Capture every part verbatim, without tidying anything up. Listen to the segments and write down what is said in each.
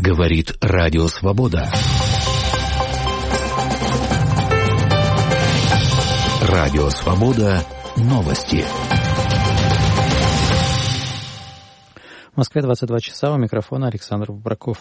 Говорит Радио Свобода. Радио Свобода. Новости. В Москве двадцать два часа. У микрофона Александр Бобраков.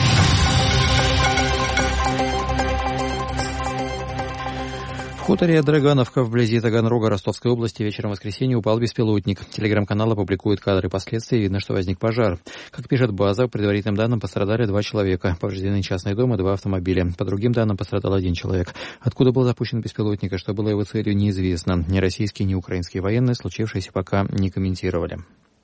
В хуторе Драгановка вблизи Таганрога Ростовской области вечером в воскресенье упал беспилотник. Телеграм-канал опубликует кадры последствий, видно, что возник пожар. Как пишет база, по предварительным данным пострадали два человека. Повреждены частный дом и два автомобиля. По другим данным пострадал один человек. Откуда был запущен беспилотник и что было его целью, неизвестно. Ни российские, ни украинские военные случившееся пока не комментировали.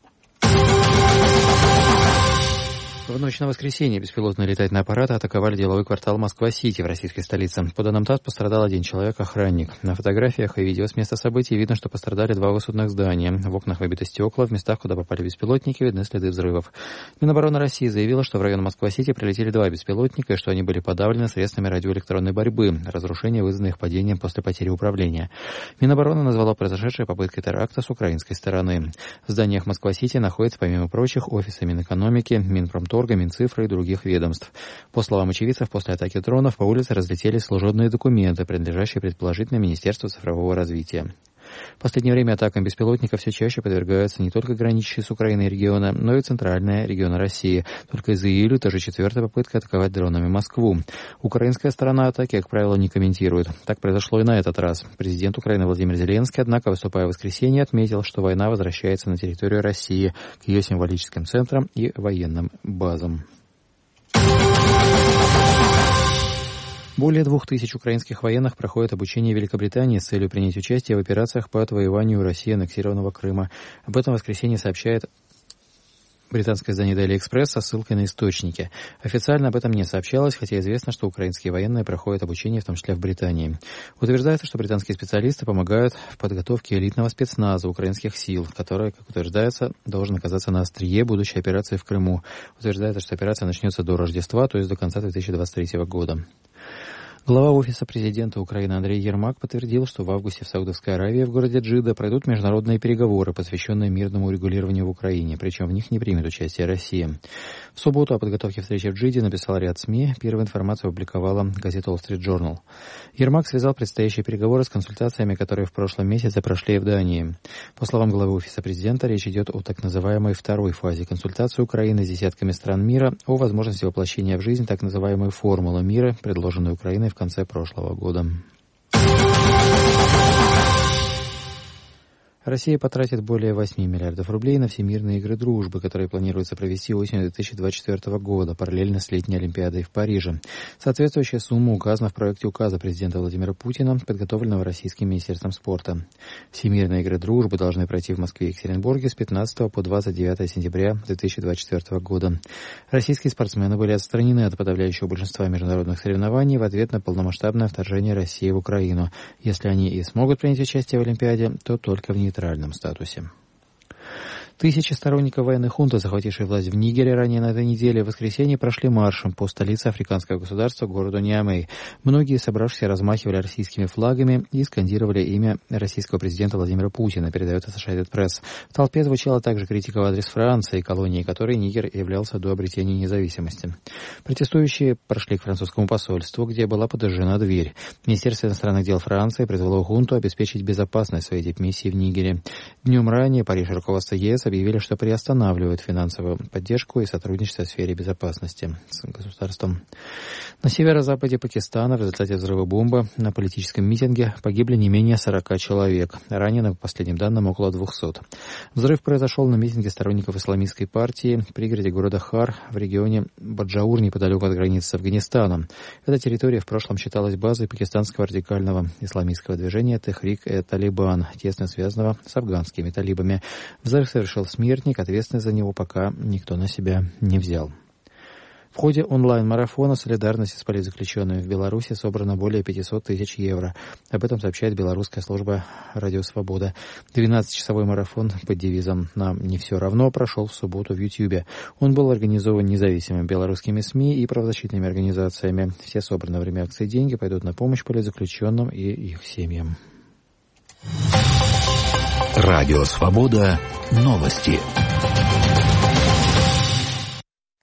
В ночь на воскресенье беспилотные летательные аппараты атаковали деловой квартал Москва-Сити в российской столице. По данным ТАСС, пострадал один человек, охранник. На фотографиях и видео с места событий видно, что пострадали два высотных здания. В окнах выбиты стекла, в местах, куда попали беспилотники, видны следы взрывов. Минобороны России заявила, что в район Москва-Сити прилетели два беспилотника и что они были подавлены средствами радиоэлектронной борьбы. Разрушения вызваны их падением после потери управления. Минобороны назвала произошедшее попыткой теракта с украинской стороны. В зданиях Москва-Сити находятся, помимо прочих, офисы Минэкономики, Минпромторга, Минцифры и других ведомств. По словам очевидцев, после атаки дронов по улице разлетелись служебные документы, принадлежащие предположительно Министерству цифрового развития. В последнее время атакам беспилотников все чаще подвергаются не только граничащие с Украиной регионы, но и центральные регионы России. Только из июля тоже четвертая попытка атаковать дронами Москву. Украинская сторона атаки, как правило, не комментирует. Так произошло и на этот раз. Президент Украины Владимир Зеленский, однако, выступая в воскресенье, отметил, что война возвращается на территорию России, к ее символическим центрам и военным базам. Более двух тысяч украинских военных проходят обучение в Великобритании с целью принять участие в операциях по отвоеванию России аннексированного Крыма. Об этом в воскресенье сообщает британское издание Daily Express со ссылкой на источники. Официально об этом не сообщалось, хотя известно, что украинские военные проходят обучение, в том числе в Британии. Утверждается, что британские специалисты помогают в подготовке элитного спецназа украинских сил, который, как утверждается, должен оказаться на острие будущей операции в Крыму. Утверждается, что операция начнется до Рождества, то есть до конца две тысячи двадцать третьего года. Глава Офиса президента Украины Андрей Ермак подтвердил, что в августе в Саудовской Аравии в городе Джидда пройдут международные переговоры, посвященные мирному урегулированию в Украине, причем в них не примет участие Россия. В субботу о подготовке встречи в Джидде написал ряд СМИ, первую информацию опубликовала газета Wall Street Journal. Ермак связал предстоящие переговоры с консультациями, которые в прошлом месяце прошли в Дании. По словам главы Офиса президента, речь идет о так называемой второй фазе консультации Украины с десятками стран мира о возможности воплощения в жизнь так называемой формулы мира, предложенной Украиной в конце прошлого года. Россия потратит более восьми миллиардов рублей на всемирные игры дружбы, которые планируется провести осенью две тысячи двадцать четвёртого года, параллельно с летней Олимпиадой в Париже. Соответствующая сумма указана в проекте указа президента Владимира Путина, подготовленного Российским министерством спорта. Всемирные игры дружбы должны пройти в Москве и Екатеринбурге с пятнадцатого по двадцать девятое сентября две тысячи двадцать четвёртого года. Российские спортсмены были отстранены от подавляющего большинства международных соревнований в ответ на полномасштабное вторжение России в Украину. Если они и смогут принять участие в Олимпиаде, то только в ней нейтральном статусе. Тысячи сторонников военной хунты, захватившей власть в Нигере ранее на этой неделе, в воскресенье прошли маршем по столице африканского государства, городу Ниамей. Многие собравшиеся размахивали российскими флагами и скандировали имя российского президента Владимира Путина, передает Associated Press. В толпе звучала также критика в адрес Франции, колонии которой Нигер являлся до обретения независимости. Протестующие прошли к французскому посольству, где была подожжена дверь. Министерство иностранных дел Франции призвало хунту обеспечить безопасность своей дипмиссии в Нигере. Днем ранее Париж и руководство ЕС объявили, что приостанавливают финансовую поддержку и сотрудничество в сфере безопасности с государством. На северо-западе Пакистана в результате взрыва бомбы на политическом митинге погибли не менее сорока человек. Ранено, по последним данным, около двухсот. Взрыв произошел на митинге сторонников исламистской партии в пригороде города Хар в регионе Баджаур, неподалеку от границы с Афганистаном. Эта территория в прошлом считалась базой пакистанского радикального исламистского движения Техрик-э-Талибан, тесно связанного с афганскими талибами. Взрыв совершил смертник, ответственность за него пока никто на себя не взял. В ходе онлайн-марафона солидарности с политзаключенными в Беларуси собрано более пятьсот тысяч евро. Об этом сообщает белорусская служба «Радио Свобода». двенадцатичасовой марафон под девизом «Нам не все равно» прошел в субботу в Ютьюбе. Он был организован независимыми белорусскими СМИ и правозащитными организациями. Все собранные во время акции деньги пойдут на помощь политзаключенным и их семьям. Радио Свобода. Новости.